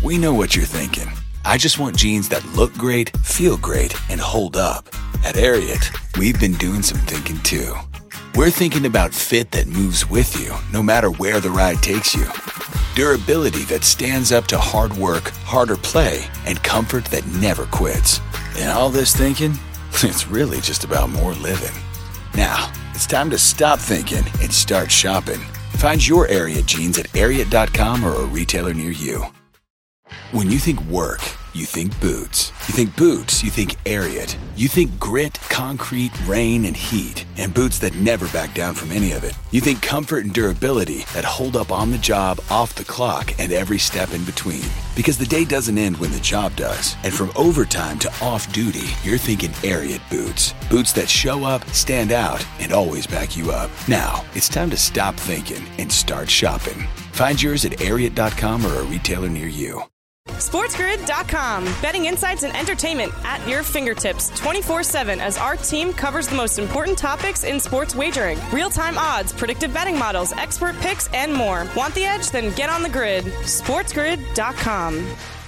We know what you're thinking. I just want jeans that look great, feel great, and hold up. At Ariat, we've been doing some thinking too. We're thinking about fit that moves with you, no matter where the ride takes you. Durability that stands up to hard work, harder play, and comfort that never quits. And all this thinking, it's really just about more living. Now, it's time to stop thinking and start shopping. Find your Ariat jeans at Ariat.com or a retailer near you. When you think work, you think boots. You think boots, you think Ariat. You think grit, concrete, rain, and heat. And boots that never back down from any of it. You think comfort and durability that hold up on the job, off the clock, and every step in between. Because the day doesn't end when the job does. And from overtime to off-duty, you're thinking Ariat boots. Boots that show up, stand out, and always back you up. Now, it's time to stop thinking and start shopping. Find yours at Ariat.com or a retailer near you. SportsGrid.com. Betting insights and entertainment at your fingertips 24/7 as our team covers the most important topics in sports wagering. Real-time odds, predictive betting models, expert picks, and more. Want the edge? Then get on the grid. SportsGrid.com.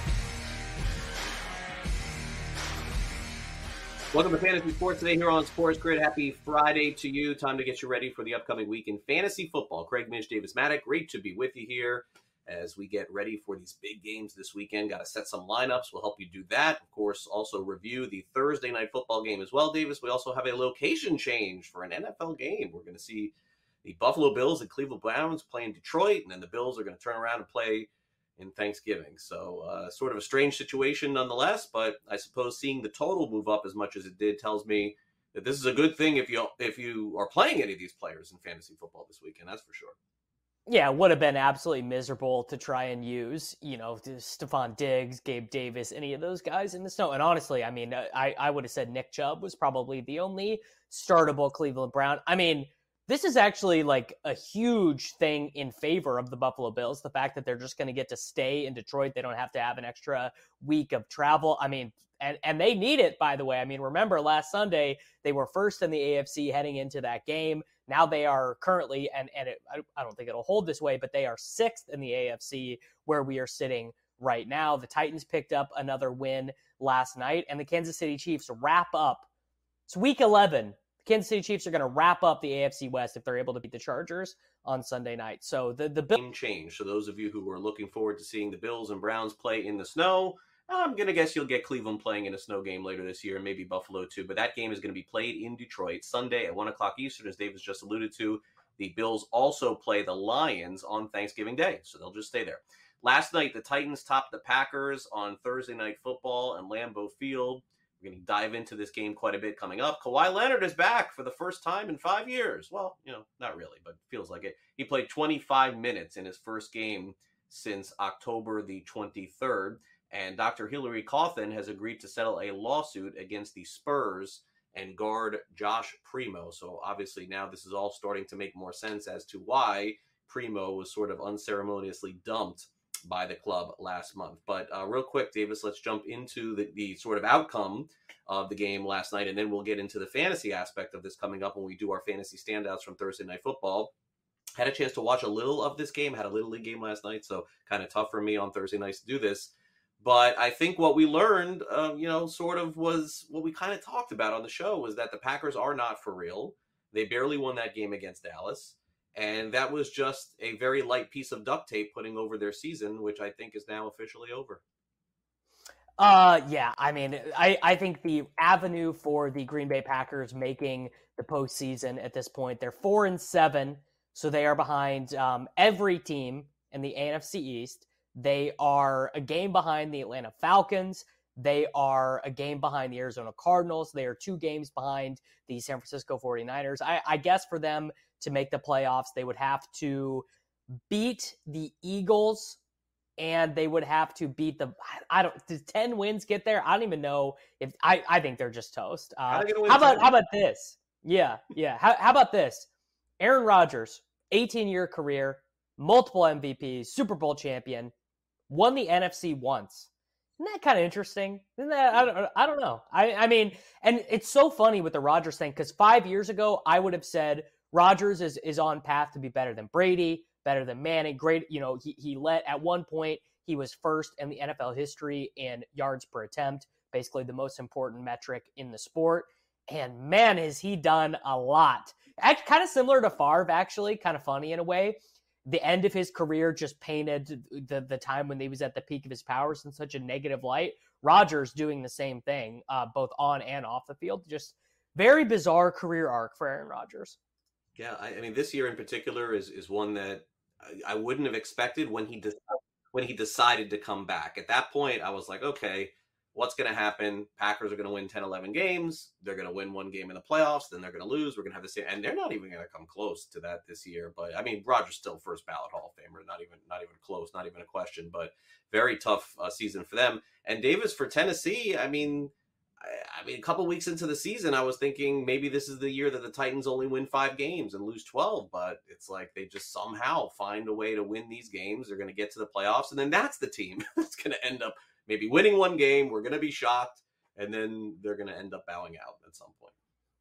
Welcome to Fantasy Sports today here on Sports Grid. Happy Friday to you. Time to get you ready for the upcoming week in fantasy football. Craig Mish, Davis Maddock, great to be with you here as we get ready for these big games this weekend. Got to set some lineups. We'll help you do that. Of course, also review the Thursday night football game as well, Davis. We also have a location change for an NFL game. We're going to see the Buffalo Bills and Cleveland Browns play in Detroit, and then the Bills are going to turn around and play in Thanksgiving. So sort of a strange situation nonetheless, but I suppose seeing the total move up as much as it did tells me that this is a good thing if you are playing any of these players in fantasy football this weekend, that's for sure. Yeah, it would have been absolutely miserable to try and use, Stephon Diggs, Gabe Davis, any of those guys in the snow. And honestly, I mean, I would have said Nick Chubb was probably the only startable Cleveland Brown. I mean, this is actually like a huge thing in favor of the Buffalo Bills. The fact that they're just going to get to stay in Detroit. They don't have to have an extra week of travel. I mean, and they need it, by the way. I mean, remember last Sunday, they were first in the AFC heading into that game. Now they are currently, I don't think it'll hold this way, but they are sixth in the AFC where we are sitting right now. The Titans picked up another win last night, and the Kansas City Chiefs wrap up. It's week 11. The Kansas City Chiefs are going to wrap up the AFC West if they're able to beat the Chargers on Sunday night. So the game change. So those of you who are looking forward to seeing the Bills and Browns play in the snow, I'm going to guess you'll get Cleveland playing in a snow game later this year, and maybe Buffalo too. But that game is going to be played in Detroit Sunday at 1 o'clock Eastern, as Davis just alluded to. The Bills also play the Lions on Thanksgiving Day, so they'll just stay there. Last night, the Titans topped the Packers on Thursday Night Football and Lambeau Field. We're going to dive into this game quite a bit coming up. Kawhi Leonard is back for the first time in 5 years. Well, not really, but feels like it. He played 25 minutes in his first game since October the 23rd. And Dr. Hillary Cauthen has agreed to settle a lawsuit against the Spurs and guard Josh Primo. So obviously now this is all starting to make more sense as to why Primo was sort of unceremoniously dumped by the club last month. But real quick, Davis, let's jump into the sort of outcome of the game last night, and then we'll get into the fantasy aspect of this coming up when we do our fantasy standouts from Thursday Night Football. Had a chance to watch a little of this game, had a Little League game last night, so kind of tough for me on Thursday nights to do this. But I think what we learned, sort of was what we kind of talked about on the show, was that the Packers are not for real. They barely won that game against Dallas. And that was just a very light piece of duct tape putting over their season, which I think is now officially over. Yeah, I mean, I think the avenue for the Green Bay Packers making the postseason at this point, they're 4-7, so they are behind every team in the NFC East. They are a game behind the Atlanta Falcons. They are a game behind the Arizona Cardinals. They are 2 games behind the San Francisco 49ers. I guess for them to make the playoffs, they would have to beat the Eagles, and they would have to beat did 10 wins get there? I don't even know if I think they're just toast. How about this? Yeah. How about this? Aaron Rodgers, 18-year career, multiple MVPs, Super Bowl champion, won the NFC once. Isn't that kind of interesting? Isn't that, I don't know. I mean, and it's so funny with the Rodgers thing, because 5 years ago, I would have said Rodgers is on path to be better than Brady, better than Manning. Great, he let, at one point, He was first in the NFL history in yards per attempt, basically the most important metric in the sport. And man, has he done a lot. Kind of similar to Favre, actually, kind of funny in a way. The end of his career just painted the time when he was at the peak of his powers in such a negative light. Rodgers doing the same thing, both on and off the field. Just very bizarre career arc for Aaron Rodgers. Yeah, I mean, this year in particular is one that I wouldn't have expected when he decided to come back. At that point, I was like, okay, what's going to happen? Packers are going to win 10, 11 games. They're going to win one game in the playoffs. Then they're going to lose. We're going to have the same, and they're not even going to come close to that this year. But I mean, Rodgers still first ballot Hall of Famer, not even close, not even a question. But very tough season for them. And Davis for Tennessee. I mean, a couple weeks into the season, I was thinking maybe this is the year that the Titans only win 5 games and lose 12. But it's like they just somehow find a way to win these games. They're going to get to the playoffs, and then that's the team that's going to end up maybe winning one game. We're going to be shocked, and then they're going to end up bowing out at some point.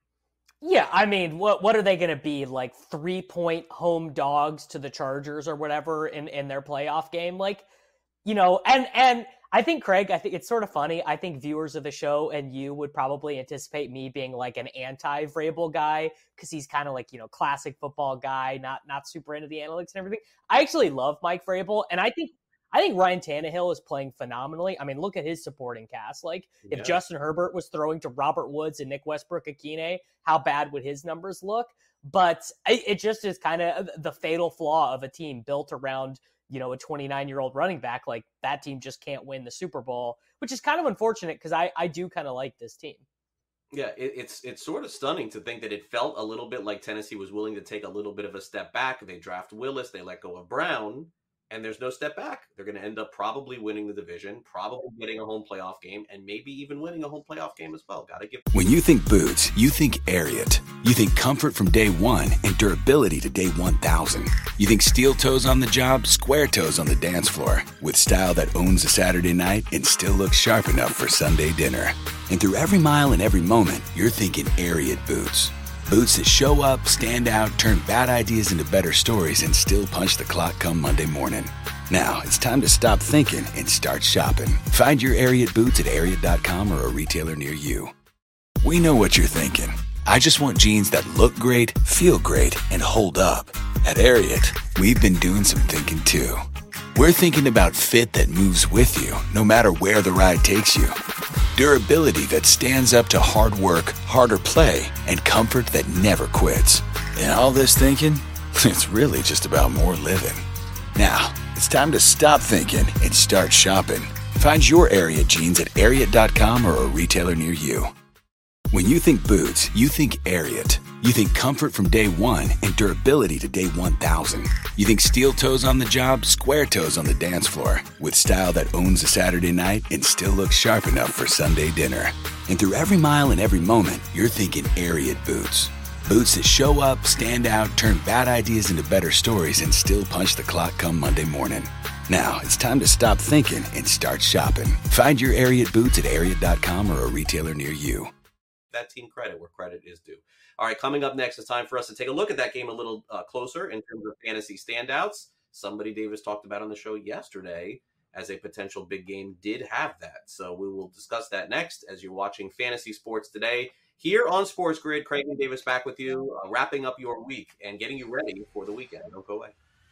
Yeah, I mean, what are they going to be, like 3-point home dogs to the Chargers or whatever in their playoff game? Like, you know, and I think, Craig, I think it's sort of funny. I think viewers of the show and you would probably anticipate me being like an anti-Vrabel guy because he's kind of like, you know, classic football guy, not super into the analytics and everything. I actually love Mike Vrabel, and I think Ryan Tannehill is playing phenomenally. I mean, look at his supporting cast. Like, if Justin Herbert was throwing to Robert Woods and Nick Westbrook-Ikhine, how bad would his numbers look? But it just is kind of the fatal flaw of a team built around, you know, a 29-year-old running back. Like, that team just can't win the Super Bowl, which is kind of unfortunate because I do kind of like this team. Yeah, it's sort of stunning to think that it felt a little bit like Tennessee was willing to take a little bit of a step back. They draft Willis, they let go of Brown, and there's no step back. They're going to end up probably winning the division, probably getting a home playoff game, and maybe even winning a home playoff game as well. Got to give. When you think boots, you think Ariat. You think comfort from day one and durability to day 1,000. You think steel toes on the job, square toes on the dance floor, with style that owns a Saturday night and still looks sharp enough for Sunday dinner. And through every mile and every moment, you're thinking Ariat boots. Boots that show up, stand out, turn bad ideas into better stories, and still punch the clock come Monday morning. Now, it's time to stop thinking and start shopping. Find your Ariat boots at Ariat.com or a retailer near you. We know what you're thinking. I just want jeans that look great, feel great, and hold up. At Ariat, we've been doing some thinking too. We're thinking about fit that moves with you, no matter where the ride takes you. Durability that stands up to hard work, harder play, and comfort that never quits. And all this thinking, it's really just about more living. Now, it's time to stop thinking and start shopping. Find your Ariat jeans at Ariat.com or a retailer near you. When you think boots, you think Ariat. You think comfort from day one and durability to day 1,000. You think steel toes on the job, square toes on the dance floor, with style that owns a Saturday night and still looks sharp enough for Sunday dinner. And through every mile and every moment, you're thinking Ariat boots. Boots that show up, stand out, turn bad ideas into better stories, and still punch the clock come Monday morning. Now, it's time to stop thinking and start shopping. Find your Ariat boots at Ariat.com or a retailer near you. That team credit where credit is due. All right, coming up next, it's time for us to take a look at that game a little closer in terms of fantasy standouts. Somebody Davis talked about on the show yesterday as a potential big game did have that. So we will discuss that next as you're watching Fantasy Sports Today here on Sports Grid. Craig and Davis back with you, wrapping up your week and getting you ready for the weekend. Don't go away.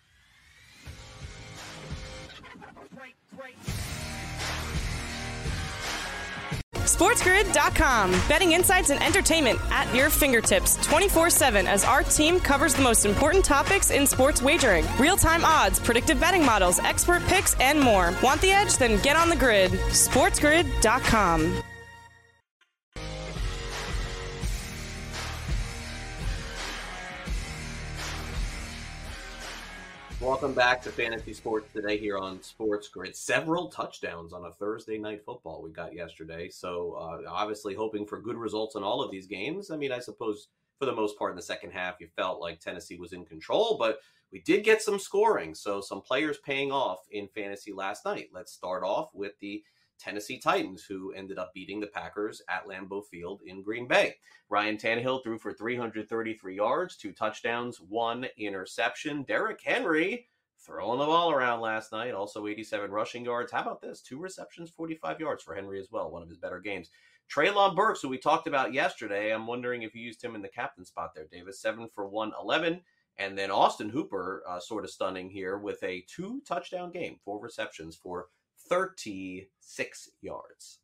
SportsGrid.com. Betting insights and entertainment at your fingertips 24/7 as our team covers the most important topics in sports wagering. Real-time odds, predictive betting models, expert picks, and more. Want the edge? Then get on the grid. SportsGrid.com. Welcome back to Fantasy Sports Today here on Sports Grid. Several touchdowns on a Thursday night football we got yesterday. So obviously hoping for good results in all of these games. I mean, I suppose for the most part in the second half, you felt like Tennessee was in control, but we did get some scoring. So some players paying off in fantasy last night. Let's start off with the Tennessee Titans, who ended up beating the Packers at Lambeau Field in Green Bay. Ryan Tannehill threw for 333 yards, 2 touchdowns, 1 interception. Derrick Henry throwing the ball around last night. Also 87 rushing yards. How about this? 2 receptions, 45 yards for Henry as well. One of his better games. Treylon Burks, who we talked about yesterday, I'm wondering if you used him in the captain spot there, Davis. 7 for 111. And then Austin Hooper, sort of stunning here with a 2-touchdown game, 4 receptions for 36 yards.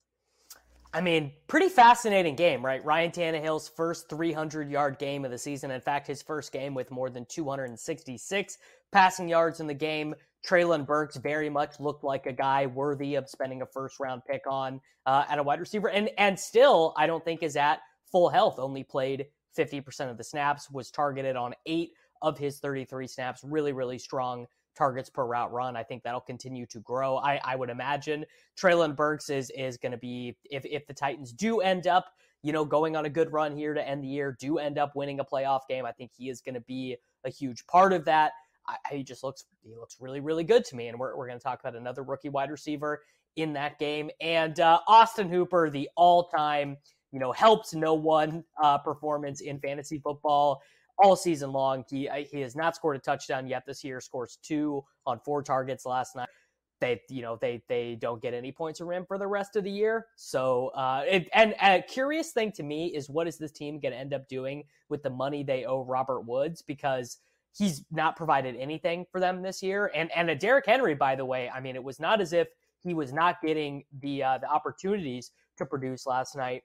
I mean, pretty fascinating game, right? Ryan Tannehill's first 300-yard game of the season. In fact, his first game with more than 266 passing yards in the game. Treylon Burks very much looked like a guy worthy of spending a first-round pick on at a wide receiver. And still, I don't think is at full health. Only played 50% of the snaps, was targeted on 8 of his 33 snaps. Really, really strong targets per route run. I think that'll continue to grow. I would imagine Treylon Burks is going to be, if the Titans do end up, going on a good run here to end the year, do end up winning a playoff game, I think he is going to be a huge part of that. He looks really, really good to me. And we're going to talk about another rookie wide receiver in that game. And Austin Hooper, the all-time, helps no one performance in fantasy football all season long. He has not scored a touchdown yet this year, scores 2 on 4 targets last night. They don't get any points from him for the rest of the year. So, and a curious thing to me is, what is this team going to end up doing with the money they owe Robert Woods? Because he's not provided anything for them this year. And a Derrick Henry, by the way, I mean, it was not as if he was not getting the opportunities to produce last night.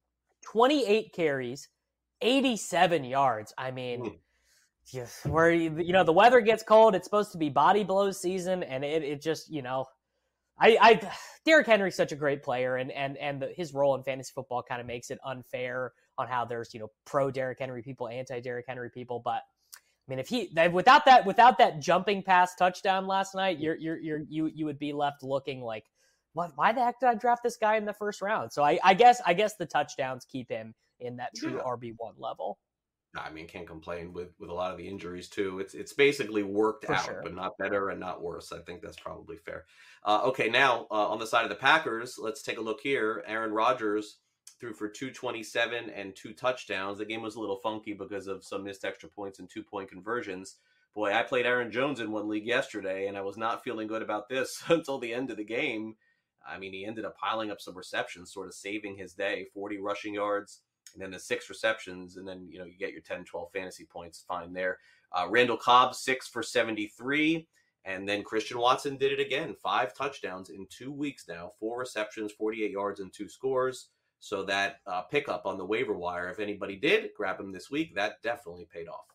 28 carries, 87 yards. I mean, where the weather gets cold, it's supposed to be body blows season, and it just, Derrick Henry's such a great player, and his role in fantasy football kind of makes it unfair on how there's pro Derrick Henry people, anti Derrick Henry people. But I mean, if without that jumping pass touchdown last night, you would be left looking like, why the heck did I draft this guy in the first round? So I guess the touchdowns keep him in that true RB1 level. I mean, can't complain with a lot of the injuries too. It's basically worked For out, sure. but not better and not worse. I think that's probably fair. Okay, now on the side of the Packers, let's take a look here. Aaron Rodgers threw for 227 and 2 touchdowns. The game was a little funky because of some missed extra points and 2-point conversions. Boy, I played Aaron Jones in one league yesterday, and I was not feeling good about this until the end of the game. I mean, he ended up piling up some receptions, sort of saving his day. 40 rushing yards, and then the 6 receptions, and then, you get your 10, 12 fantasy points, fine there. Randall Cobb, 6 for 73, and then Christian Watson did it again. 5 touchdowns in 2 weeks now, 4 receptions, 48 yards, and 2 scores. So that pickup on the waiver wire, if anybody did grab him this week, that definitely paid off.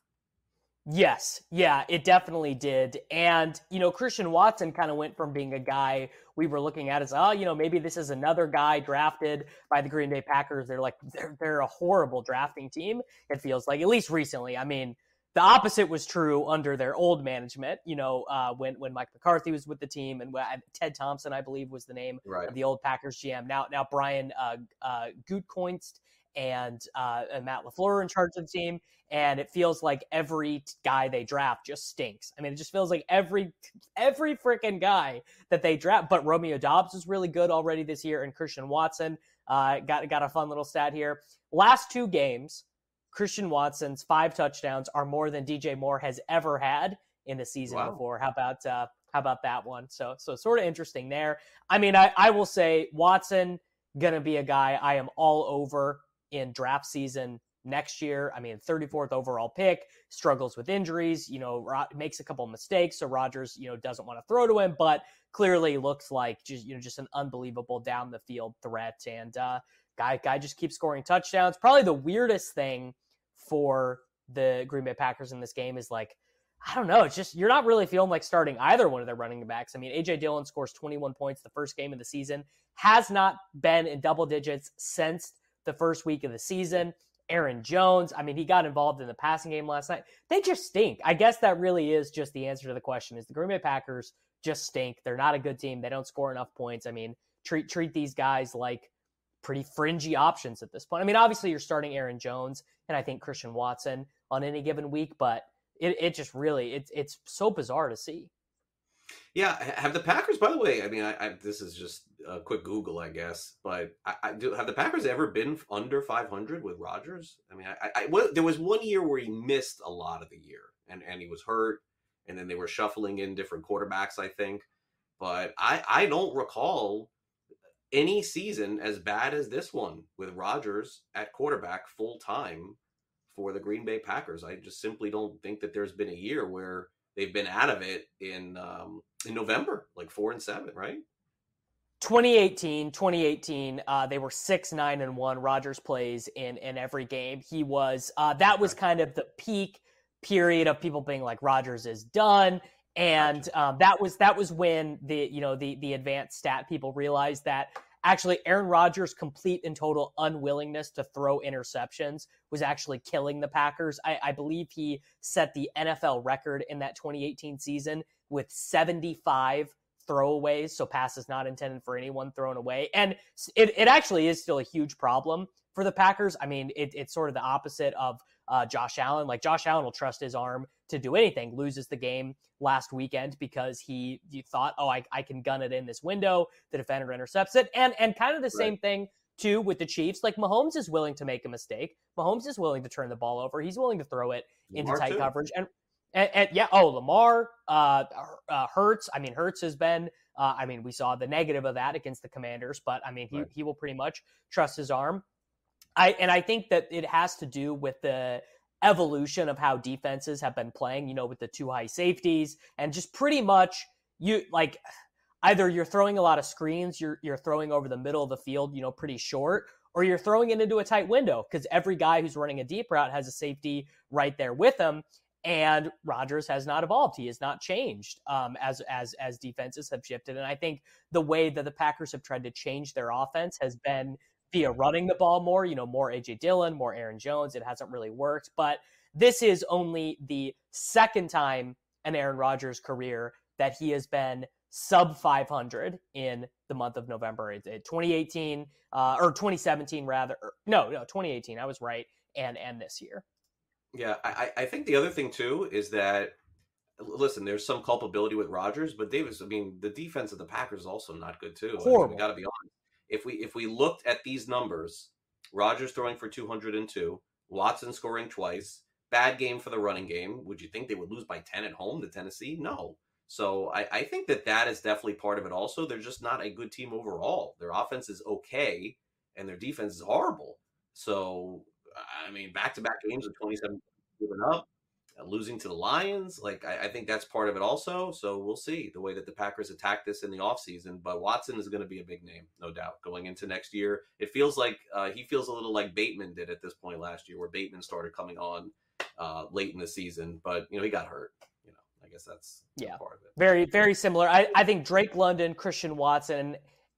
Yes. Yeah, it definitely did. And, Christian Watson kind of went from being a guy we were looking at as, maybe this is another guy drafted by the Green Bay Packers. They're a horrible drafting team, it feels like, at least recently. I mean, the opposite was true under their old management, when Mike McCarthy was with the team, and Ted Thompson, I believe, was the name of the old Packers GM. Now Brian Gutekunst and Matt LaFleur are in charge of the team, and it feels like every guy they draft just stinks. I mean, it just feels like every freaking guy that they draft. But Romeo Doubs is really good already this year, and Christian Watson got a fun little stat here. Last 2 games, Christian Watson's 5 touchdowns are more than DJ Moore has ever had in a season before. How about that one? So sort of interesting there. I mean, I will say Watson gonna be a guy I am all over in draft season next year. I mean, 34th overall pick, struggles with injuries, makes a couple of mistakes. So Rodgers, doesn't want to throw to him, but clearly looks like just an unbelievable down the field threat. And guy just keeps scoring touchdowns. Probably the weirdest thing for the Green Bay Packers in this game is, like, I don't know. It's just, you're not really feeling like starting either one of their running backs. I mean, A.J. Dillon scores 21 points the first game of the season, has not been in double digits since the first week of the season. Aaron Jones, I mean, he got involved in the passing game last night. They just stink. I guess that really is just the answer to the question, is the Green Bay Packers just stink. They're not a good team. They don't score enough points. I mean, treat these guys like pretty fringy options at this point. I mean, obviously you're starting Aaron Jones and I think Christian Watson on any given week, but it just really, it's so bizarre to see. Yeah, have the Packers, by the way, I mean, this is just a quick Google, I guess, but have the Packers ever been under 500 with Rodgers? I mean, there was one year where he missed a lot of the year, and he was hurt, and then they were shuffling in different quarterbacks, I think. But I don't recall any season as bad as this one with Rodgers at quarterback full time for the Green Bay Packers. I just simply don't think that there's been a year where they've been out of it in November, like 4-7, right? 2018, they were 6-9-1. Rodgers plays in every game. He was that was kind of the peak period of people being like, Rodgers is done. And that was when the advanced stat people realized that actually Aaron Rodgers' complete and total unwillingness to throw interceptions was actually killing the Packers. I believe he set the NFL record in that 2018 season with 75 throwaways, so passes not intended for anyone thrown away. And it actually is still a huge problem for the Packers. I mean, it's sort of the opposite of Josh Allen. Like, Josh Allen will trust his arm to do anything, loses the game last weekend because he thought, I can gun it in this window. The defender intercepts it. And kind of the same thing, too, with the Chiefs. Like, Mahomes is willing to make a mistake. Mahomes is willing to turn the ball over. He's willing to throw it into tight coverage. And Lamar, Hurts. I mean, Hurts has been, we saw the negative of that against the Commanders, but I mean, he will pretty much trust his arm. I think that it has to do with the evolution of how defenses have been playing, with the two high safeties and just pretty much either you're throwing a lot of screens, you're throwing over the middle of the field, pretty short, or you're throwing it into a tight window because every guy who's running a deep route has a safety right there with him. And Rodgers has not evolved. He has not changed as defenses have shifted. And I think the way that the Packers have tried to change their offense has been via running the ball more, more A.J. Dillon, more Aaron Jones. It hasn't really worked. But this is only the second time in Aaron Rodgers' career that he has been sub 500 in the month of November. 2018 or 2017 rather. No, 2018. I was right. And this year. Yeah, I think the other thing, too, is that, listen, there's some culpability with Rodgers, but Davis, the defense of the Packers is also not good, too. Horrible. We got to be honest. If we looked at these numbers, Rodgers throwing for 202, Watson scoring twice, bad game for the running game, would you think they would lose by 10 at home to Tennessee? No. So I think that is definitely part of it also. They're just not a good team overall. Their offense is okay, and their defense is horrible. So, back-to-back games of 27 giving up, losing to the Lions. I think that's part of it also. So we'll see the way that the Packers attack this in the offseason. But Watson is going to be a big name, no doubt, going into next year. It feels like he feels a little like Bateman did at this point last year, where Bateman started coming on late in the season. But, he got hurt. I guess that's part of it. Very, very similar. I think Drake London, Christian Watson,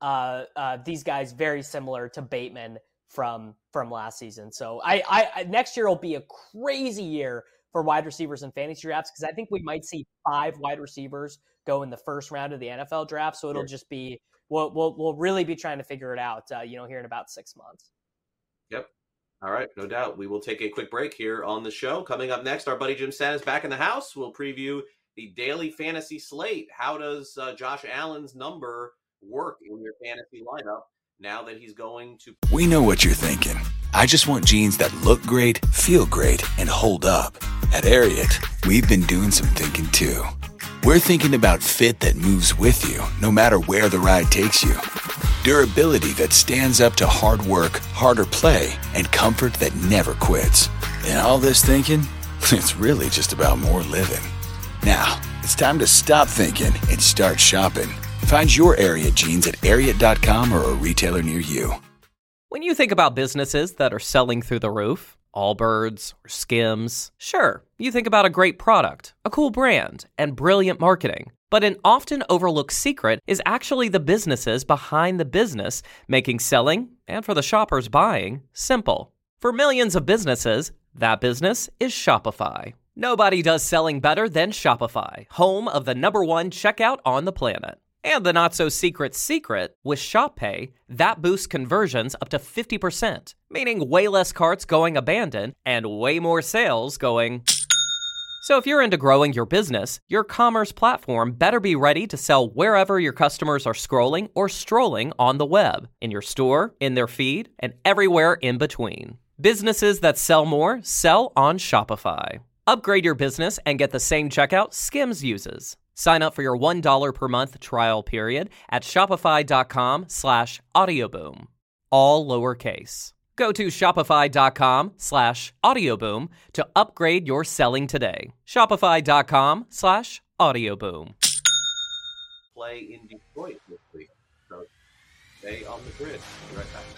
these guys very similar to Bateman from last season. So I next year will be a crazy year for wide receivers and fantasy drafts because I think we might see 5 wide receivers go in the first round of the NFL draft. So it'll just be we'll really be trying to figure it out. Here in about 6 months. Yep. All right, no doubt. We will take a quick break here on the show. Coming up next, our buddy Jim Stan is back in the house. We'll preview the daily fantasy slate. How does Josh Allen's number work in your fantasy lineup now that he's going to... We know what you're thinking. I just want jeans that look great, feel great, and hold up. At Ariat, we've been doing some thinking too. We're thinking about fit that moves with you, no matter where the ride takes you. Durability that stands up to hard work, harder play, and comfort that never quits. And all this thinking? It's really just about more living. Now, it's time to stop thinking and start shopping. Find your Ariat jeans at Ariat.com or a retailer near you. When you think about businesses that are selling through the roof, Allbirds or Skims, sure, you think about a great product, a cool brand, and brilliant marketing. But an often overlooked secret is actually the businesses behind the business, making selling, and for the shoppers buying, simple. For millions of businesses, that business is Shopify. Nobody does selling better than Shopify, home of the #1 checkout on the planet. And the not-so-secret secret, with Shop Pay, that boosts conversions up to 50%, meaning way less carts going abandoned and way more sales going... So if you're into growing your business, your commerce platform better be ready to sell wherever your customers are scrolling or strolling on the web, in your store, in their feed, and everywhere in between. Businesses that sell more sell on Shopify. Upgrade your business and get the same checkout Skims uses. Sign up for your $1 per month trial period at shopify.com/audioboom. All lowercase. Go to shopify.com/audioboom to upgrade your selling today. Shopify.com/audioboom. Play in Detroit this week. So stay on the grid. Be right back.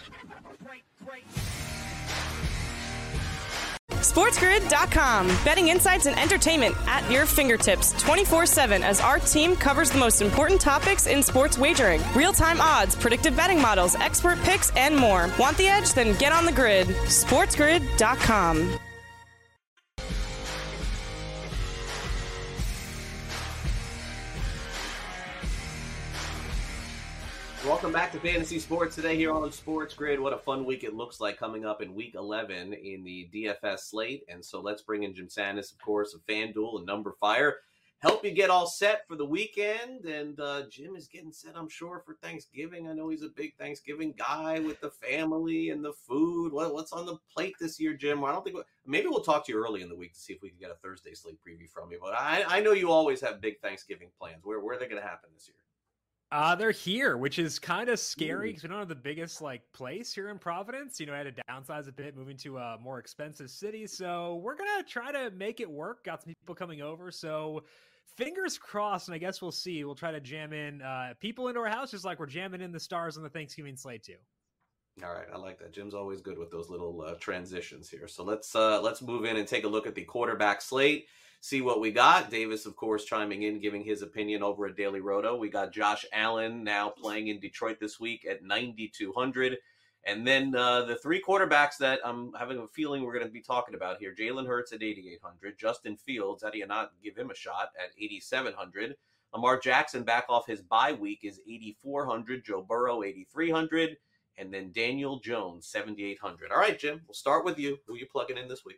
SportsGrid.com. Betting insights and entertainment at your fingertips 24/7 as our team covers the most important topics in sports wagering. Real-time odds, predictive betting models, expert picks, and more. Want the edge? Then get on the grid. SportsGrid.com. Welcome back to Fantasy Sports today here on Sports Grid. What a fun week it looks like coming up in Week 11 in the DFS slate. And so let's bring in Jim Sannes, of course, of FanDuel and Number Fire. Help you get all set for the weekend. And Jim is getting set, I'm sure, for Thanksgiving. I know he's a big Thanksgiving guy with the family and the food. What's on the plate this year, Jim? I don't think maybe we'll talk to you early in the week to see if we can get a Thursday slate preview from you. But I know you always have big Thanksgiving plans. Where are they going to happen this year? They're here, which is kind of scary because we don't have the biggest place here in Providence. I had to downsize a bit, moving to a more expensive city. So we're going to try to make it work. Got some people coming over. So fingers crossed, and I guess we'll see. We'll try to jam in people into our house just like we're jamming in the stars on the Thanksgiving slate too. All right, I like that. Jim's always good with those little transitions here. So let's move in and take a look at the quarterback slate. See what we got. Davis, of course, chiming in, giving his opinion over at Daily Roto. We got Josh Allen now playing in Detroit this week at 9,200. And then the three quarterbacks that I'm having a feeling we're going to be talking about here. Jalen Hurts at 8,800. Justin Fields, how do you not give him a shot, at 8,700. Lamar Jackson back off his bye week is 8,400. Joe Burrow, 8,300. And then Daniel Jones, 7,800. All right, Jim, we'll start with you. Who are you plugging in this week?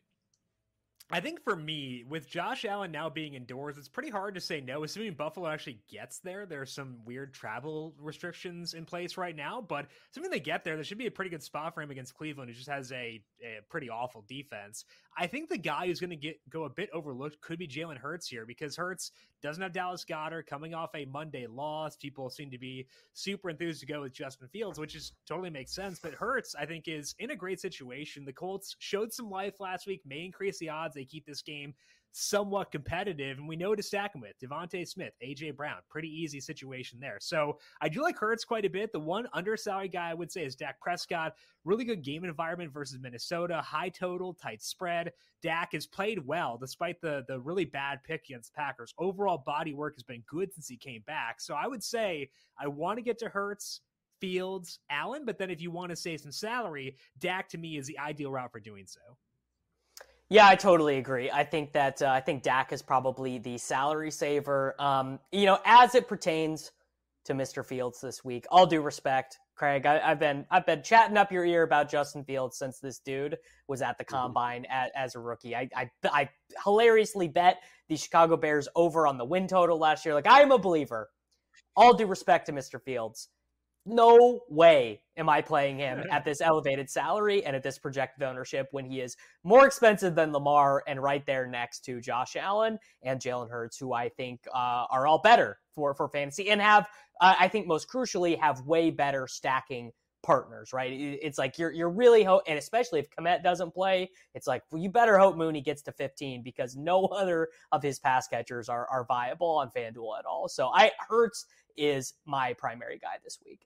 I think for me, with Josh Allen now being indoors, it's pretty hard to say no. Assuming Buffalo actually gets there, there's some weird travel restrictions in place right now, but assuming they get there should be a pretty good spot for him against Cleveland, who just has a pretty awful defense. I think the guy who's going to go a bit overlooked could be Jalen Hurts here, because Hurts doesn't have Dallas Goedert coming off a Monday loss. People seem to be super enthused to go with Justin Fields, which is totally makes sense. But Hurts, I think, is in a great situation. The Colts showed some life last week, may increase the odds they keep this game somewhat competitive, and we know to stack him with Devontae Smith, AJ Brown. Pretty easy situation there. So I do like Hurts quite a bit. The one undersalary guy I would say is Dak Prescott. Really good game environment versus Minnesota. High total, tight spread. Dak has played well despite the really bad pick against the Packers. Overall body work has been good since he came back. So I would say I want to get to Hurts, Fields, Allen, but then if you want to save some salary, Dak to me is the ideal route for doing so. Yeah, I totally agree. I think that I think Dak is probably the salary saver. As it pertains to Mr. Fields this week, all due respect, Craig, I've been chatting up your ear about Justin Fields since this dude was at the combine as a rookie. I hilariously bet the Chicago Bears over on the win total last year. I am a believer. All due respect to Mr. Fields. No way am I playing him at this elevated salary and at this projected ownership when he is more expensive than Lamar and right there next to Josh Allen and Jalen Hurts, who I think are all better for fantasy and have, I think most crucially, have way better stacking partners, right? It's like you're really and especially if Kmet doesn't play, it's like, well, you better hope Mooney gets to 15 because no other of his pass catchers are viable on FanDuel at all. So Hurts is my primary guy this week.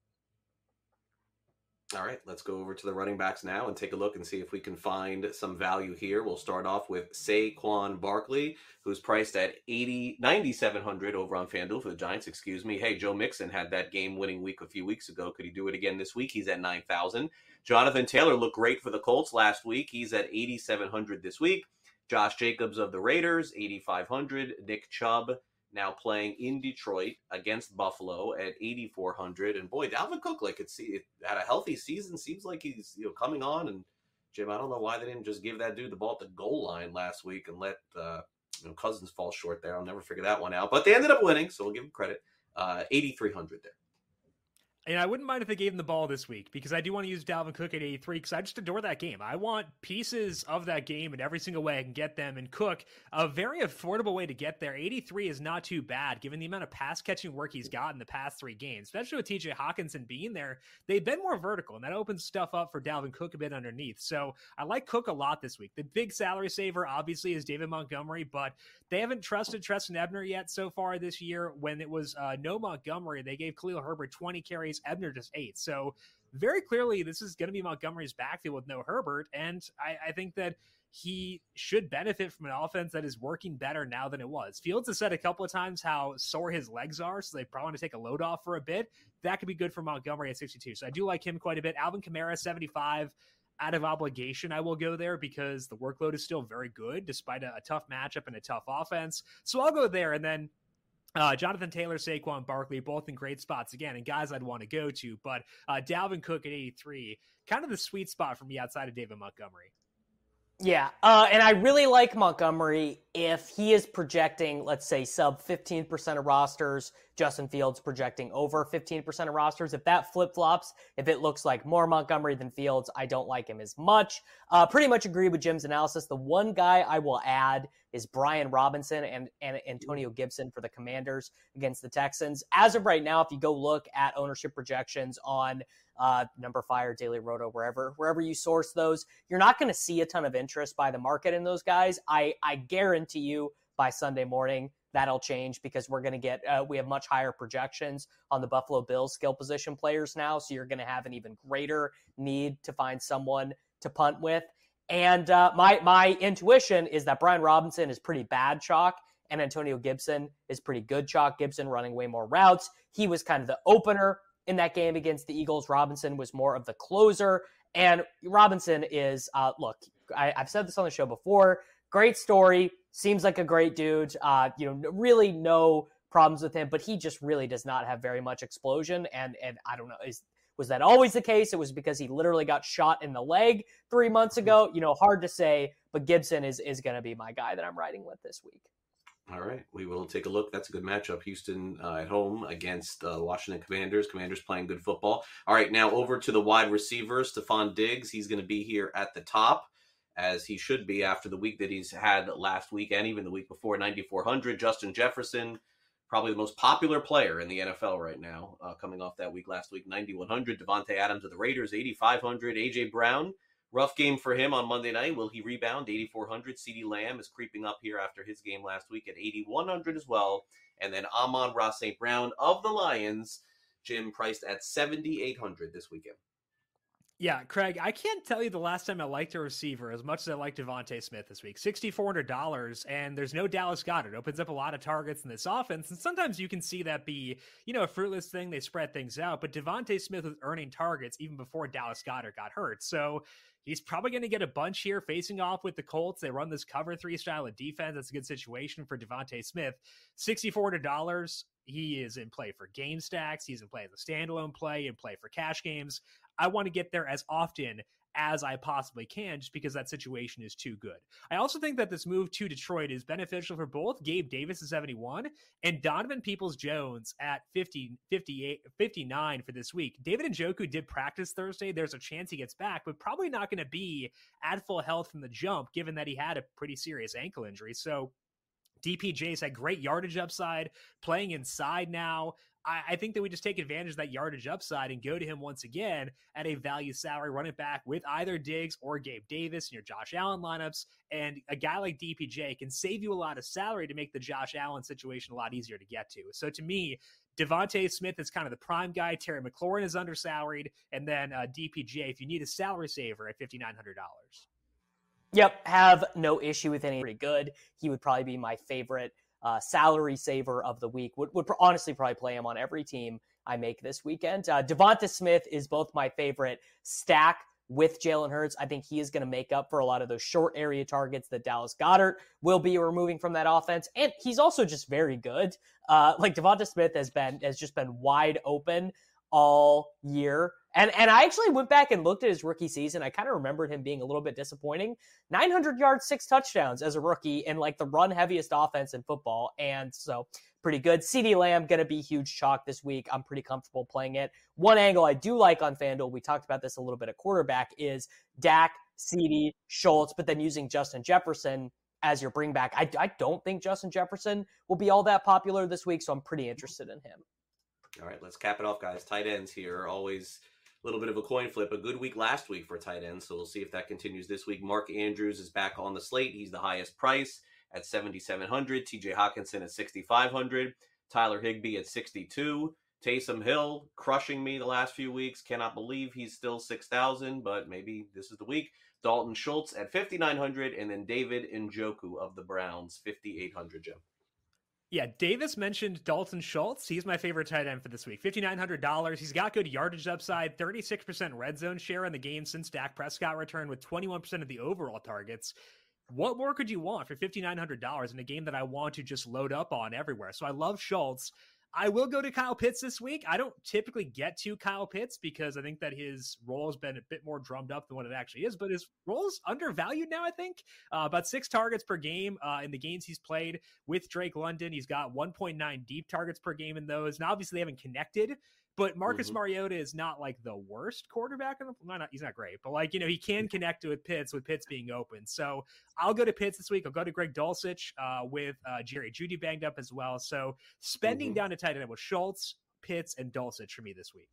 All right, let's go over to the running backs now and take a look and see if we can find some value here. We'll start off with Saquon Barkley, who's priced at 9,700 over on FanDuel for the Giants, Hey, Joe Mixon had that game-winning week a few weeks ago. Could he do it again this week? He's at 9,000. Jonathan Taylor looked great for the Colts last week. He's at 8,700 this week. Josh Jacobs of the Raiders, 8,500. Nick Chubb, now playing in Detroit against Buffalo at 8,400. And boy, Dalvin Cook, it had a healthy season. Seems like he's coming on. And Jim, I don't know why they didn't just give that dude the ball at the goal line last week and let Cousins fall short there. I'll never figure that one out. But they ended up winning, so we'll give them credit. 8,300 there. And I wouldn't mind if they gave him the ball this week, because I do want to use Dalvin Cook at 83 because I just adore that game. I want pieces of that game in every single way I can get them. And Cook, a very affordable way to get there. 83 is not too bad given the amount of pass catching work he's got in the past 3 games, especially with TJ Hawkinson being there. They've been more vertical, and that opens stuff up for Dalvin Cook a bit underneath. So I like Cook a lot this week. The big salary saver, obviously, is David Montgomery, but they haven't trusted Treston Ebner yet so far this year. When it was no Montgomery, they gave Khalil Herbert 20 carries, Ebner just 8. So very clearly this is going to be Montgomery's backfield with no Herbert, and I think that he should benefit from an offense that is working better now than it was. Fields has said a couple of times how sore his legs are, so they probably want to take a load off for a bit. That could be good for Montgomery at 62. So I do like him quite a bit. Alvin Kamara, 75. Out of obligation, I will go there because the workload is still very good despite a tough matchup and a tough offense. So I'll go there. And then Jonathan Taylor, Saquon Barkley, both in great spots again, and guys I'd want to go to. But Dalvin Cook at 83, kind of the sweet spot for me outside of David Montgomery. Yeah, and I really like Montgomery if he is projecting, let's say, sub 15% of rosters. Justin Fields projecting over 15% of rosters. If that flip-flops, if it looks like more Montgomery than Fields, I don't like him as much. Pretty much agree with Jim's analysis. The one guy I will add is Brian Robinson and Antonio Gibson for the Commanders against the Texans. As of right now, if you go look at ownership projections on Number Fire, Daily Roto, wherever you source those, you're not going to see a ton of interest by the market in those guys. I guarantee you by Sunday morning that'll change because we're going to get we have much higher projections on the Buffalo Bills skill position players now, so you're going to have an even greater need to find someone to punt with. And my intuition is that Brian Robinson is pretty bad chalk and Antonio Gibson is pretty good chalk. Gibson running way more routes. He was kind of the opener in that game against the Eagles. Robinson was more of the closer. And Robinson is, look, I've said this on the show before, great story, seems like a great dude, really no problems with him, but he just really does not have very much explosion. And I don't know, was that always the case? It was because he literally got shot in the leg 3 months ago. Hard to say, but Gibson is going to be my guy that I'm riding with this week. All right, we will take a look. That's a good matchup. Houston at home against Washington Commanders. Commanders playing good football. All right, now over to the wide receivers. Stephon Diggs, he's going to be here at the top, as he should be after the week that he's had last week and even the week before, 9,400. Justin Jefferson, probably the most popular player in the NFL right now, coming off that week last week, 9,100. Devontae Adams of the Raiders, 8,500. A.J. Brown, rough game for him on Monday night. Will he rebound? 8,400. CeeDee Lamb is creeping up here after his game last week at 8,100 as well. And then Amon-Ra St. Brown of the Lions, Jim, priced at 7,800 this weekend. Yeah, Craig, I can't tell you the last time I liked a receiver as much as I liked Devontae Smith this week. $6,400, and there's no Dallas Goedert. It opens up a lot of targets in this offense, and sometimes you can see that be, a fruitless thing. They spread things out, but Devontae Smith was earning targets even before Dallas Goedert got hurt. So he's probably going to get a bunch here facing off with the Colts. They run this cover 3 style of defense. That's a good situation for Devontae Smith. $6,400. He is in play for game stacks. He's in play as a standalone play, in play for cash games. I want to get there as often as I possibly can just because that situation is too good. I also think that this move to Detroit is beneficial for both Gabe Davis at 71 and Donovan Peoples-Jones at 59 for this week. David Njoku did practice Thursday. There's a chance he gets back, but probably not going to be at full health from the jump given that he had a pretty serious ankle injury. So DPJ's had great yardage upside, playing inside now. I think that we just take advantage of that yardage upside and go to him once again at a value salary, run it back with either Diggs or Gabe Davis in your Josh Allen lineups. And a guy like DPJ can save you a lot of salary to make the Josh Allen situation a lot easier to get to. So to me, Devontae Smith is kind of the prime guy. Terry McLaurin is undersalaried. And then DPJ, if you need a salary saver at $5,900. Yep, have no issue with any. Pretty good. He would probably be my favorite salary saver of the week. Would honestly probably play him on every team I make this weekend. Devonta Smith is both my favorite stack with Jalen Hurts. I think he is going to make up for a lot of those short area targets that Dallas Goedert will be removing from that offense. And he's also just very good. Devonta Smith has just been wide open all year. And I actually went back and looked at his rookie season. I kind of remembered him being a little bit disappointing. 900 yards, 6 touchdowns as a rookie in the run heaviest offense in football. And so pretty good. CeeDee Lamb going to be huge chalk this week. I'm pretty comfortable playing it. One angle I do like on FanDuel, we talked about this a little bit at quarterback, is Dak, CeeDee, Schultz, but then using Justin Jefferson as your bring back. I don't think Justin Jefferson will be all that popular this week, so I'm pretty interested in him. All right, let's cap it off, guys. Tight ends here, always a little bit of a coin flip. A good week last week for tight ends, so we'll see if that continues this week. Mark Andrews is back on the slate. He's the highest price at $7,700. TJ Hawkinson at $6,500. Tyler Higbee at $62,000. Taysom Hill crushing me the last few weeks. Cannot believe he's still $6,000, but maybe this is the week. Dalton Schultz at $5,900, and then David Njoku of the Browns, $5,800, Jim. Yeah, Davis mentioned Dalton Schultz. He's my favorite tight end for this week. $5,900. He's got good yardage upside, 36% red zone share in the game since Dak Prescott returned with 21% of the overall targets. What more could you want for $5,900 in a game that I want to just load up on everywhere? So I love Schultz. I will go to Kyle Pitts this week. I don't typically get to Kyle Pitts because I think that his role has been a bit more drummed up than what it actually is, but his role is undervalued now, I think. About 6 targets per game in the games he's played with Drake London. He's got 1.9 deep targets per game in those. And obviously they haven't connected, but Marcus Mariota is not like the worst quarterback in the he's not great, but like, he can connect with Pitts being open. So I'll go to Pitts this week. I'll go to Greg Dulcich with Jerry Jeudy banged up as well. So spending down to tight end with Schultz, Pitts, and Dulcich for me this week.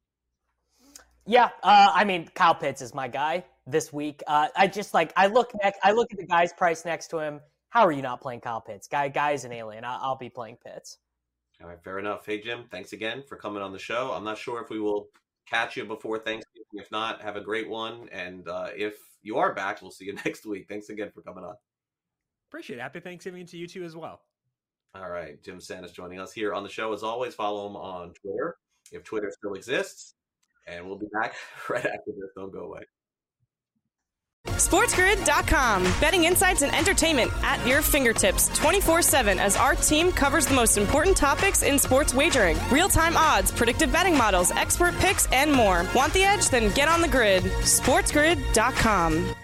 Yeah, Kyle Pitts is my guy this week. I look at the guy's price next to him. How are you not playing Kyle Pitts? Guy's an alien. I'll be playing Pitts. All right, fair enough. Hey, Jim, thanks again for coming on the show. I'm not sure if we will catch you before Thanksgiving. If not, have a great one. And if you are back, we'll see you next week. Thanks again for coming on. Appreciate it. Happy Thanksgiving to you too as well. All right, Jim Sannes joining us here on the show. As always, follow him on Twitter, if Twitter still exists. And we'll be back right after this. Don't go away. SportsGrid.com. Betting insights and entertainment at your fingertips 24/7 as our team covers the most important topics in sports wagering. Real-time odds, predictive betting models, expert picks, and more. Want the edge? Then get on the grid. SportsGrid.com.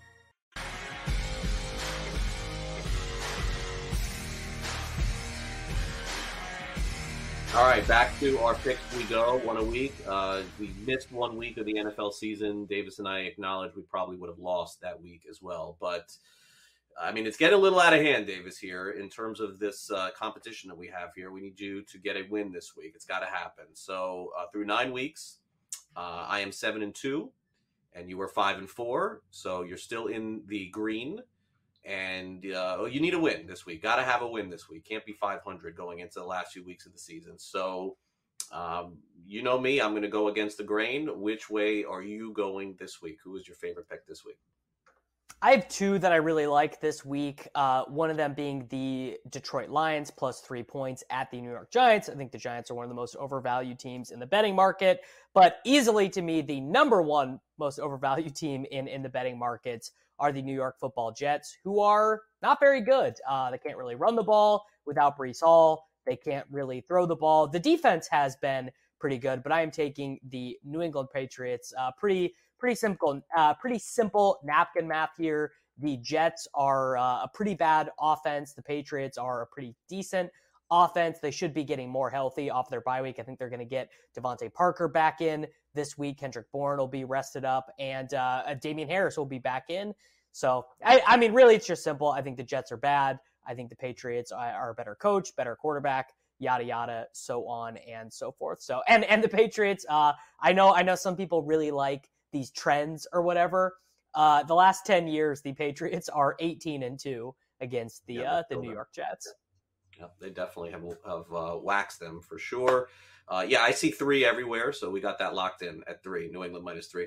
All right, back to our picks we go, one a week. We missed 1 week of the NFL season. Davis and I acknowledge we probably would have lost that week as well. But, it's getting a little out of hand, Davis, here in terms of this competition that we have here. We need you to get a win this week. It's got to happen. So through 9 weeks, I am 7-2, and you were 5-4. So you're still in the green. And you need a win this week. Got to have a win this week. Can't be 500 going into the last few weeks of the season. So, you know me. I'm going to go against the grain. Which way are you going this week? Who is your favorite pick this week? I have 2 that I really like this week. One of them being the Detroit Lions plus 3 points at the New York Giants. I think the Giants are one of the most overvalued teams in the betting market, but easily to me, the number one most overvalued team in the betting markets are the New York Football Jets, who are not very good. They can't really run the ball without Breece Hall. They can't really throw the ball. The defense has been pretty good, but I am taking the New England Patriots. Pretty simple napkin math here. The Jets are a pretty bad offense. The Patriots are a pretty decent offense. They should be getting more healthy off their bye week. I think they're going to get Devontae Parker back in this week. Kendrick Bourne will be rested up, and Damian Harris will be back in. So, really, it's just simple. I think the Jets are bad. I think the Patriots are a better coach, better quarterback, yada, yada, so on and so forth. So, and the Patriots, I know some people really like these trends or whatever. The last 10 years, the Patriots are 18-2 against the New York Jets. Yeah, they definitely have waxed them for sure. I see 3 everywhere, so we got that locked in at 3. New England -3.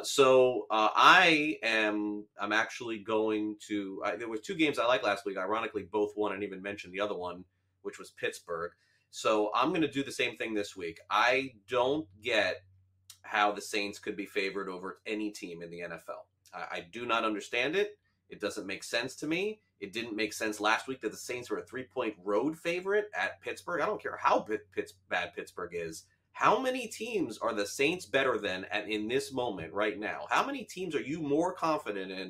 I'm actually going to. There were 2 games I liked last week. Ironically, both won. I didn't even mention the other one, which was Pittsburgh. So I'm going to do the same thing this week. I don't get how the Saints could be favored over any team in the NFL. I do not understand it. It doesn't make sense to me. It didn't make sense last week that the Saints were a 3-point road favorite at Pittsburgh. I don't care how bad Pittsburgh is. How many teams are the Saints better than in this moment right now? How many teams are you more confident in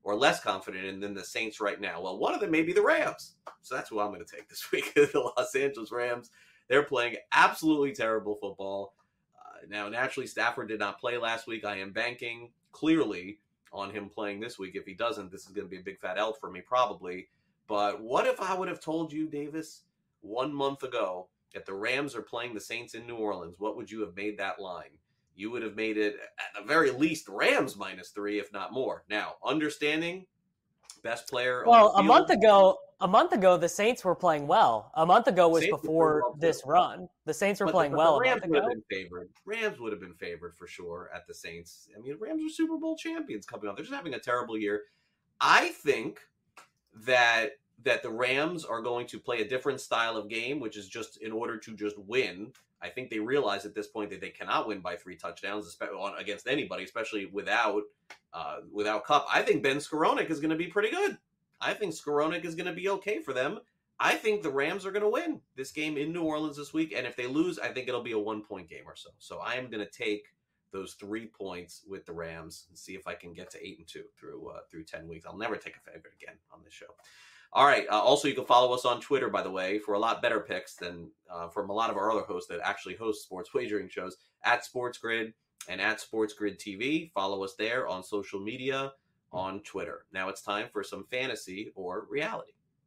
or less confident in than the Saints right now? Well, one of them may be the Rams. So that's who I'm going to take this week. The Los Angeles Rams. They're playing absolutely terrible football. Now, naturally, Stafford did not play last week. I am banking clearly on him playing this week. If he doesn't, this is going to be a big fat L for me probably. But what if I would have told you, Davis, 1 month ago that the Rams are playing the Saints in New Orleans? What would you have made that line? You would have made it, at the very least, Rams -3, if not more. Now, understanding best player. Well, on the field, a month ago, the Saints were playing well. A month ago was Saints before well this run. The Saints were playing the well a Rams month would have ago. been favored. Rams would have been favored for sure at the Saints. I mean, Rams are Super Bowl champions coming up. They're just having a terrible year. I think that the Rams are going to play a different style of game, which is just in order to just win. I think they realize at this point that they cannot win by 3 touchdowns against anybody, especially without Kupp. I think Ben Skowronek is going to be pretty good. I think Skowronek is going to be okay for them. I think the Rams are going to win this game in New Orleans this week, and if they lose, I think it'll be a 1-point game or so. So I am going to take those 3 points with the Rams and see if I can get to 8-2 through 10 weeks. I'll never take a favorite again on this show. All right. Also, you can follow us on Twitter, by the way, for a lot better picks than from a lot of our other hosts that actually host sports wagering shows, at SportsGrid and at SportsGrid TV. Follow us there on social media, on Twitter. Now it's time for some fantasy or reality.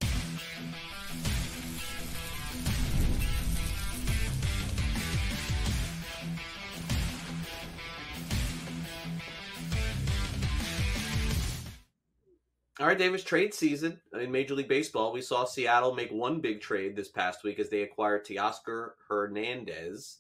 All right, Davis, trade season in Major League Baseball. We saw Seattle make one big trade this past week as they acquired Teoscar Hernandez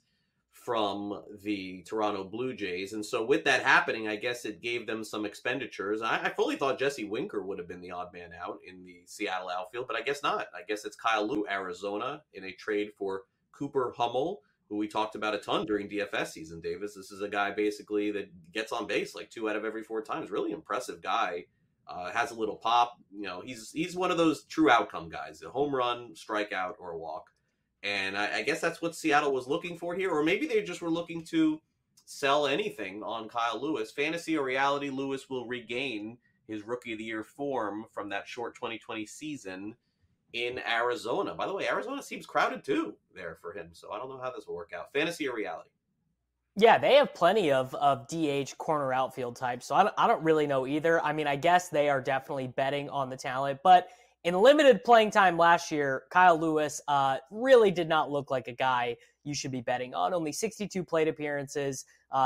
from the Toronto Blue Jays. And so with that happening, I guess it gave them some expenditures. I fully thought Jesse Winker would have been the odd man out in the Seattle outfield, but I guess not. I guess it's Kyle Lewis, Arizona, in a trade for Cooper Hummel, who we talked about a ton during DFS season, Davis. This is a guy basically that gets on base like 2 out of every 4 times. Really impressive guy. Has a little pop. You know, he's one of those true outcome guys, a home run, strikeout, or a walk. And I guess that's what Seattle was looking for here. Or maybe they just were looking to sell anything on Kyle Lewis. Fantasy or reality, Lewis will regain his Rookie of the Year form from that short 2020 season in Arizona. By the way, Arizona seems crowded too there for him. So I don't know how this will work out. Fantasy or reality? Yeah, they have plenty of DH corner outfield types, so I don't really know either. I mean, I guess they are definitely betting on the talent, but in limited playing time last year, Kyle Lewis really did not look like a guy you should be betting on. Only 62 plate appearances,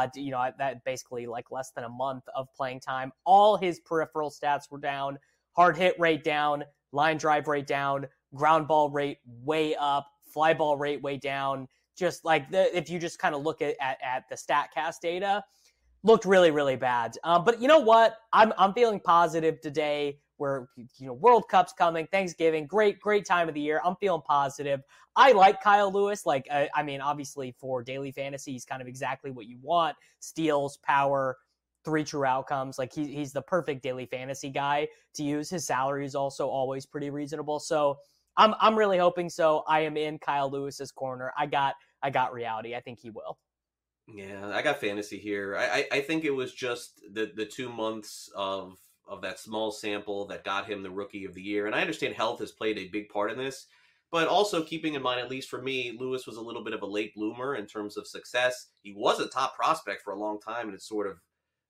that basically like less than a month of playing time. All his peripheral stats were down, hard hit rate down, line drive rate down, ground ball rate way up, fly ball rate way down. Just like if you just kind of look at the StatCast data, looked really, really bad. But you know what? I'm feeling positive today where, World Cup's coming, Thanksgiving, great time of the year. I'm feeling positive. I like Kyle Lewis. Obviously for daily fantasy, he's kind of exactly what you want. Steals, power, 3 true outcomes. Like he's the perfect daily fantasy guy to use. His salary is also always pretty reasonable. So I'm really hoping so. I am in Kyle Lewis's corner. I got reality. I think he will. Yeah, I got fantasy here. I think it was just the 2 months of that small sample that got him the Rookie of the Year. And I understand health has played a big part in this, but also keeping in mind, at least for me, Lewis was a little bit of a late bloomer in terms of success. He was a top prospect for a long time, and it's sort of,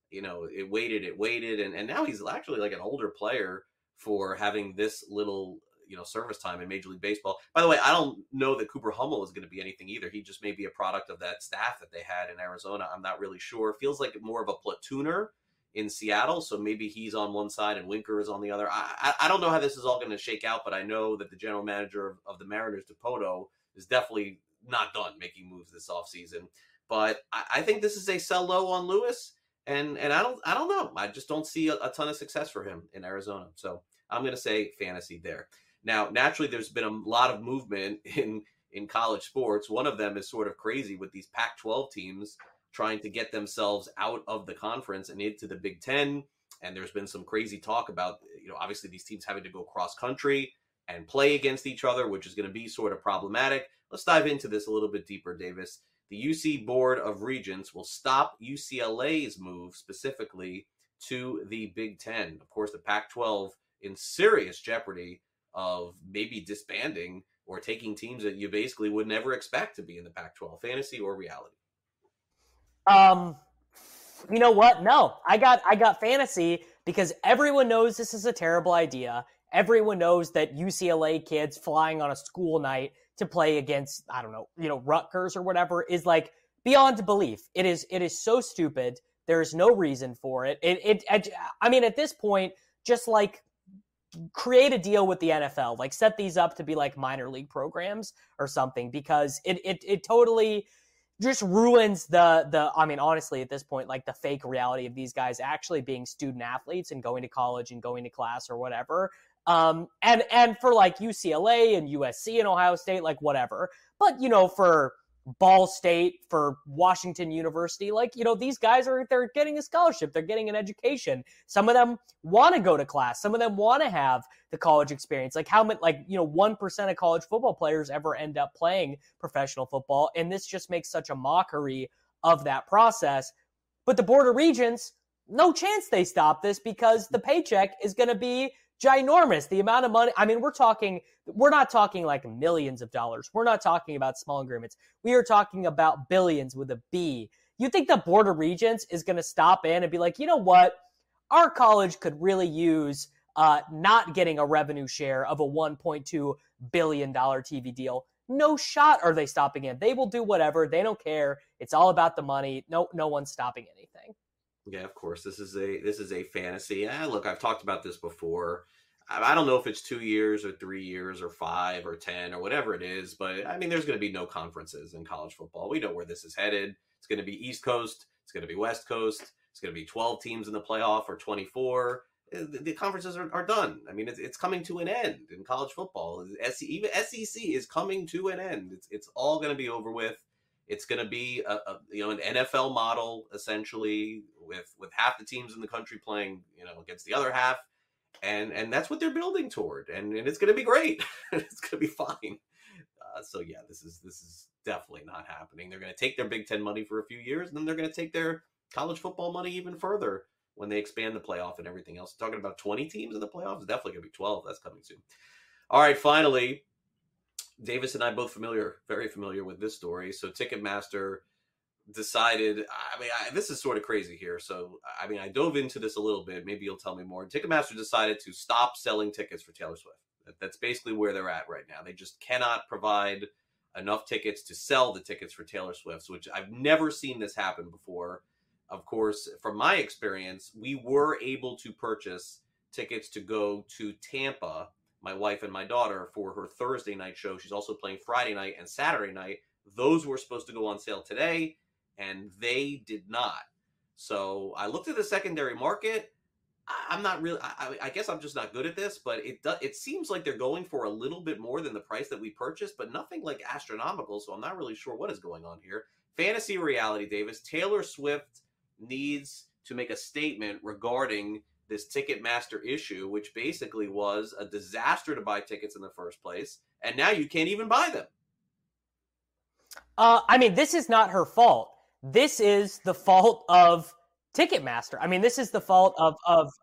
it waited. And now he's actually like an older player for having this little service time in Major League Baseball. By the way, I don't know that Cooper Hummel is going to be anything either. He just may be a product of that staff that they had in Arizona. I'm not really sure. Feels like more of a platooner in Seattle, so maybe he's on one side and Winker is on the other. I don't know how this is all going to shake out, but I know that the general manager of the Mariners, DePoto, is definitely not done making moves this offseason. But I think this is a sell low on Lewis, and I don't know. I just don't see a ton of success for him in Arizona. So I'm going to say fantasy there. Now, naturally, there's been a lot of movement in college sports. One of them is sort of crazy with these Pac-12 teams trying to get themselves out of the conference and into the Big Ten. And there's been some crazy talk about, obviously these teams having to go cross-country and play against each other, which is going to be sort of problematic. Let's dive into this a little bit deeper, Davis. The UC Board of Regents will stop UCLA's move specifically to the Big Ten. Of course, the Pac-12 in serious jeopardy of maybe disbanding or taking teams that you basically would never expect to be in the Pac-12. Fantasy or reality? You know what? No, I got fantasy because everyone knows this is a terrible idea. Everyone knows that UCLA kids flying on a school night to play against, I don't know, Rutgers or whatever is like beyond belief. It is so stupid. There's no reason for it. I mean, at this point, just like create a deal with the NFL, like set these up to be like minor league programs or something, because it totally just ruins I mean, honestly, at this point, like the fake reality of these guys actually being student athletes and going to college and going to class or whatever. And for like UCLA and USC and Ohio State, like whatever. But, for Ball State, for Washington University, like, these guys they're getting a scholarship. They're getting an education. Some of them want to go to class. Some of them want to have the college experience. Like 1% of college football players ever end up playing professional football. And this just makes such a mockery of that process. But the Board of Regents, no chance they stop this, because the paycheck is going to be ginormous. The amount of money, I mean, we're not talking like millions of dollars. We're not talking about small agreements. We are talking about billions with a B. You think the Board of Regents is going to stop in and be like, you know what? Our college could really use not getting a revenue share of a $1.2 billion TV deal. No shot are they stopping in. They will do whatever. They don't care. It's all about the money. No one's stopping anything. Yeah, of course. This is a fantasy. Look, I've talked about this before. I don't know if it's 2 years or 3 years or 5 or 10 or whatever it is, but I mean, there's going to be no conferences in college football. We know where this is headed. It's going to be East Coast. It's going to be West Coast. It's going to be 12 teams in the playoff or 24. The conferences are done. I mean, it's coming to an end in college football. Even SEC is coming to an end. It's all going to be over with. It's going to be an NFL model, essentially, with half the teams in the country playing against the other half, and that's what they're building toward, and it's going to be great. It's going to be fine. So yeah, this is definitely not happening. They're going to take their Big Ten money for a few years, and then they're going to take their college football money even further when they expand the playoff and everything else. Talking about 20 teams in the playoffs, it's definitely going to be 12. That's coming soon. All right, finally, Davis and I both very familiar with this story. So Ticketmaster decided, this is sort of crazy here. So, I dove into this a little bit. Maybe you'll tell me more. Ticketmaster decided to stop selling tickets for Taylor Swift. That's basically where they're at right now. They just cannot provide enough tickets to sell the tickets for Taylor Swift, which I've never seen this happen before. Of course, from my experience, we were able to purchase tickets to go to Tampa, my wife and my daughter, for her Thursday night show. She's also playing Friday night and Saturday night. Those were supposed to go on sale today, and they did not. So I looked at the secondary market. I'm not really, I guess I'm just not good at this, but it seems like they're going for a little bit more than the price that we purchased, but nothing like astronomical. So I'm not really sure what is going on here. Fantasy reality, Davis. Taylor Swift needs to make a statement regarding this Ticketmaster issue, which basically was a disaster to buy tickets in the first place, and now you can't even buy them. This is not her fault. This is the fault of Ticketmaster. This is the fault of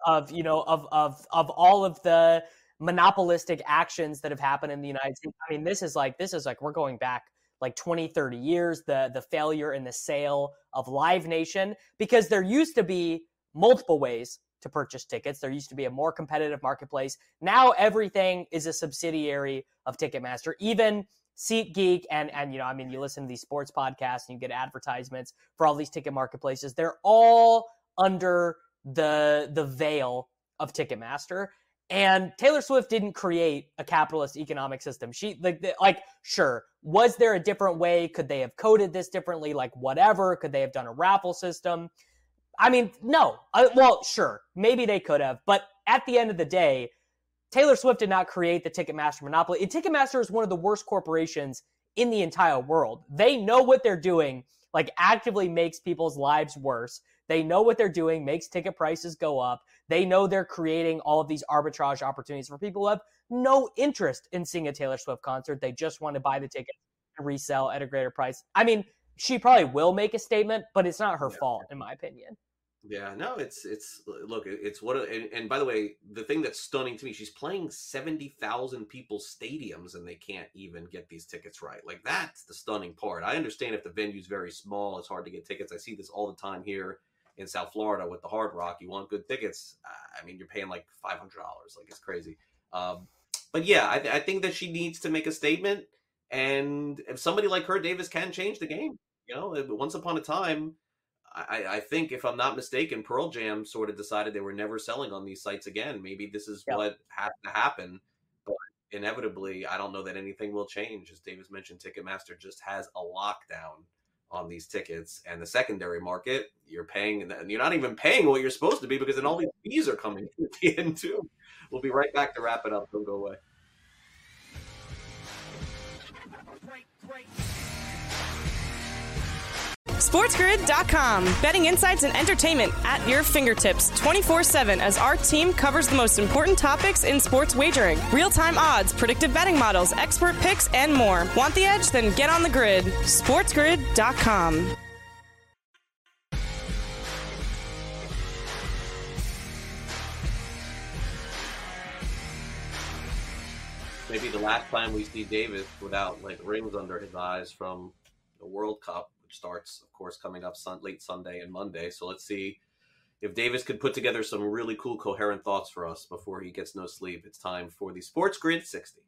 all of the monopolistic actions that have happened in the United States. This is like we're going back like 20, 30 years, the failure in the sale of Live Nation, because there used to be multiple ways to purchase tickets. There used to be a more competitive marketplace. Now everything is a subsidiary of Ticketmaster. Even SeatGeek and you listen to these sports podcasts and you get advertisements for all these ticket marketplaces. They're all under the veil of Ticketmaster. And Taylor Swift didn't create a capitalist economic system. She sure, was there a different way? Could they have coded this differently? Like whatever, could they have done a raffle system? No. Well, sure, maybe they could have, but at the end of the day, Taylor Swift did not create the Ticketmaster monopoly. And Ticketmaster is one of the worst corporations in the entire world. They know what they're doing, like actively makes people's lives worse. They know what they're doing, makes ticket prices go up. They know they're creating all of these arbitrage opportunities for people who have no interest in seeing a Taylor Swift concert. They just want to buy the ticket and resell at a greater price. She probably will make a statement, but it's not her fault, in my opinion. Yeah, no, it's look, it's and by the way, the thing that's stunning to me, she's playing 70,000 people's stadiums and they can't even get these tickets right. Like that's the stunning part. I understand if the venue's very small, it's hard to get tickets. I see this all the time here in South Florida with the Hard Rock. You want good tickets, I mean, you're paying like $500, like it's crazy. But yeah, I think that she needs to make a statement, and if somebody like her, Davis, can change the game. You know, once upon a time. I think, if I'm not mistaken, Pearl Jam sort of decided they were never selling on these sites again. Maybe this is what had to happen, but inevitably, I don't know that anything will change. As Davis mentioned, Ticketmaster just has a lockdown on these tickets, and the secondary market, you're paying, and you're not even paying what you're supposed to be because then all these fees are coming at the end too. We'll be right back to wrap it up. Don't go away. SportsGrid.com. Betting insights and entertainment at your fingertips 24/7 as our team covers the most important topics in sports wagering. Real-time odds, predictive betting models, expert picks, and more. Want the edge? Then get on the grid. SportsGrid.com. Maybe the last time we see Davis without like rings under his eyes from the World Cup, which starts, of course, coming up late Sunday and Monday. So let's see if Davis could put together some really cool, coherent thoughts for us before he gets no sleep. It's time for the Sports Grid 60.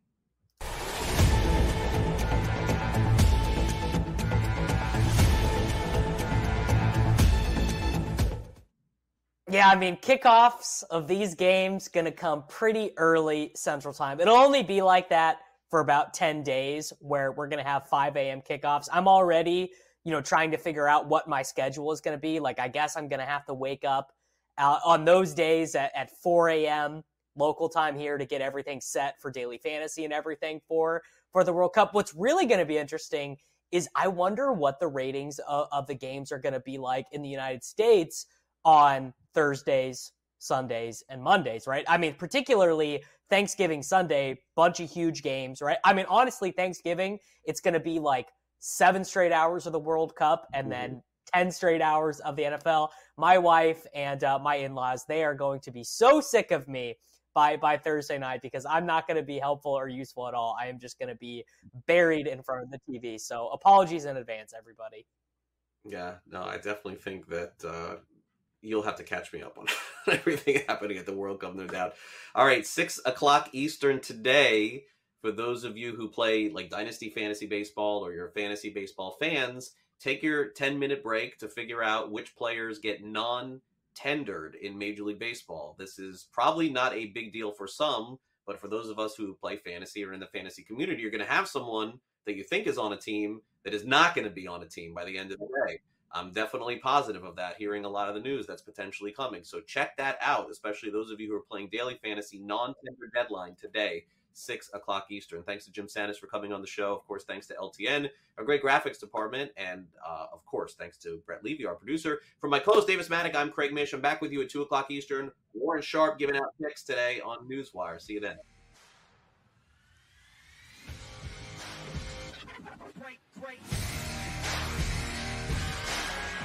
Yeah, I mean, kickoffs of these games going to come pretty early Central Time. It'll only be like that for about 10 days where we're going to have 5 a.m. kickoffs. I'm already, trying to figure out what my schedule is going to be. Like, I guess I'm going to have to wake up on those days at 4 a.m. local time here to get everything set for daily fantasy and everything for the World Cup. What's really going to be interesting is I wonder what the ratings of the games are going to be like in the United States on Thursdays, Sundays, and Mondays, right? I mean, particularly Thanksgiving Sunday, bunch of huge games, right? I mean, honestly, Thanksgiving, it's going to be like 7 straight hours of the World Cup and then 10 straight hours of the NFL. My wife and my in-laws, they are going to be so sick of me by Thursday night because I'm not going to be helpful or useful at all. I am just going to be buried in front of the TV. So apologies in advance, everybody. Yeah, no, I definitely think that you'll have to catch me up on everything happening at the World Cup, no doubt. All right, 6 o'clock Eastern today. For those of you who play like Dynasty Fantasy Baseball or you're fantasy baseball fans, take your 10-minute break to figure out which players get non-tendered in Major League Baseball. This is probably not a big deal for some, but for those of us who play fantasy or in the fantasy community, you're going to have someone that you think is on a team that is not going to be on a team by the end of the day. I'm definitely positive of that, hearing a lot of the news that's potentially coming. So check that out, especially those of you who are playing daily fantasy. Non-tender deadline today, 6 o'clock Eastern. Thanks to Jim Santis for coming on the show. Of course, thanks to LTN, our great graphics department. And, of course, thanks to Brett Levy, our producer. For my co-host, Davis Maddock, I'm Craig Mish. I'm back with you at 2 o'clock Eastern. Warren Sharp giving out picks today on Newswire. See you then.